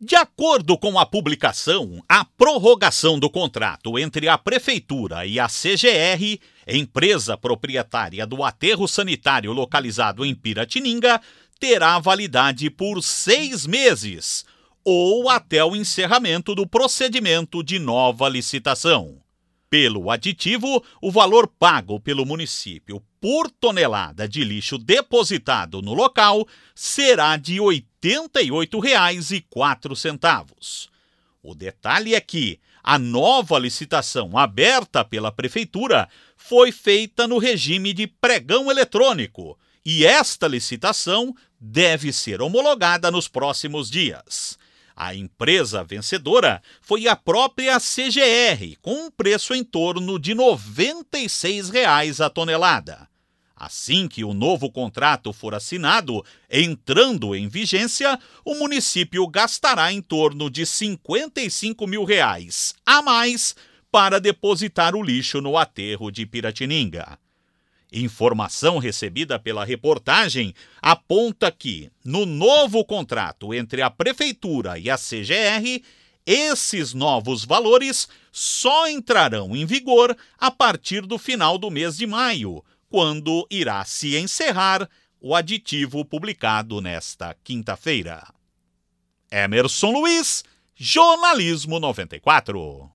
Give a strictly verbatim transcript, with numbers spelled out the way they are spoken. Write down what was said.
De acordo com a publicação, a prorrogação do contrato entre a Prefeitura e a C G R, empresa proprietária do aterro sanitário localizado em Piratininga, terá validade por seis meses, ou até o encerramento do procedimento de nova licitação. Pelo aditivo, o valor pago pelo município por tonelada de lixo depositado no local será de oitenta e oito reais e quatro centavos. O detalhe é que a nova licitação aberta pela Prefeitura foi feita no regime de pregão eletrônico e esta licitação deve ser homologada nos próximos dias. A empresa vencedora foi a própria C G R, com um preço em torno de noventa e seis reais a tonelada. Assim que o novo contrato for assinado, entrando em vigência, o município gastará em torno de cinquenta e cinco mil reais a mais para depositar o lixo no aterro de Piratininga. Informação recebida pela reportagem aponta que, no novo contrato entre a Prefeitura e a C G R, esses novos valores só entrarão em vigor a partir do final do mês de maio, quando irá se encerrar o aditivo publicado nesta quinta-feira. Emerson Luiz, Jornalismo noventa e quatro.